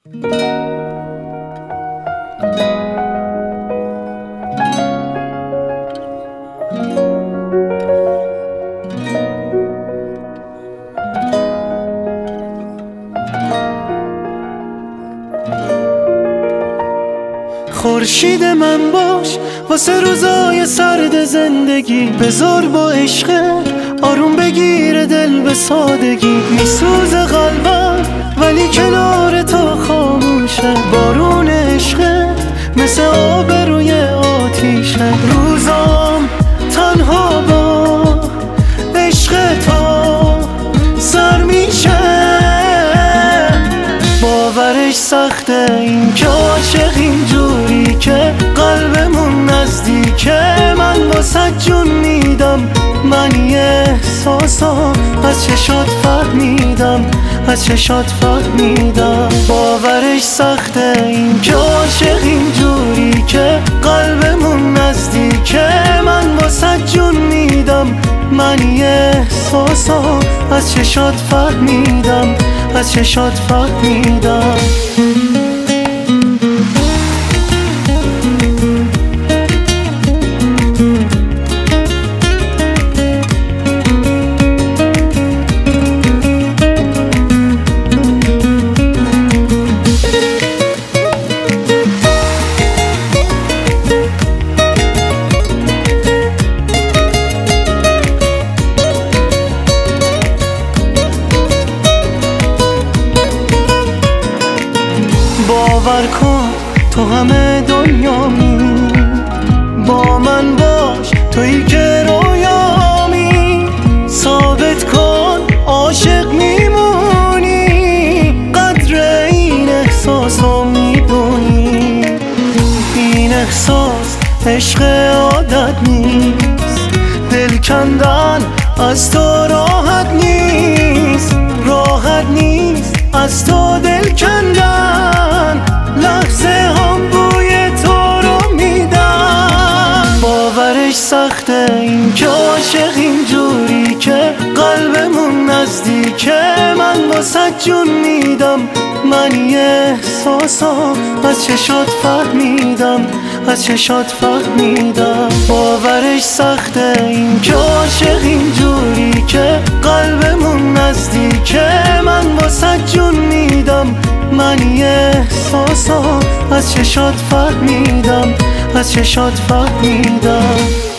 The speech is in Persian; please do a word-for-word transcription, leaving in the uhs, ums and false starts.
خورشید من باش واسه روزای سرد زندگی، بذار با عشق آروم بگیره دل به سادگی. میسوز قلبم ولی کنار تو خاموشه، بارون عشق مثل آب روی آتیشه. روزام تنها با عشق تو سر میشه، باورش سخته این که عاشق اینجوری که قلبمون نزدیکه. من واسه جون میدم، من یه احساسم از چشات فهمیدم، از چشات فهمیدم. باورش سخته این که عاشق اینجوری که قلبمون نزدیکه. من واسه جون میدم، من یه احساسم از چشات فهمیدم، از چشات فهمیدم. باور کن تو همه دنیامی، با من باش تویی که رویامی. ثابت کن عاشق میمونی، قدر این احساس رو میدونی. این احساس عشق عادت نیست، دل کندن از تو راحت نیست، راحت نیست از تو دل کندن. لحظه هم بوی تو رو میدن، باورش سخته این که عاشق اینجوری که قلبمون نزدیکه. من واسه جون میدم، من یه احساسم از چشات فهمیدم، از چشات فهمیدم. باورش سخته این که عاشق اینجوری که قلبمون نزدیکه. من واسه جون میدم، من یه احساسم از چشات فهمیدم، از چشات فهمیدم.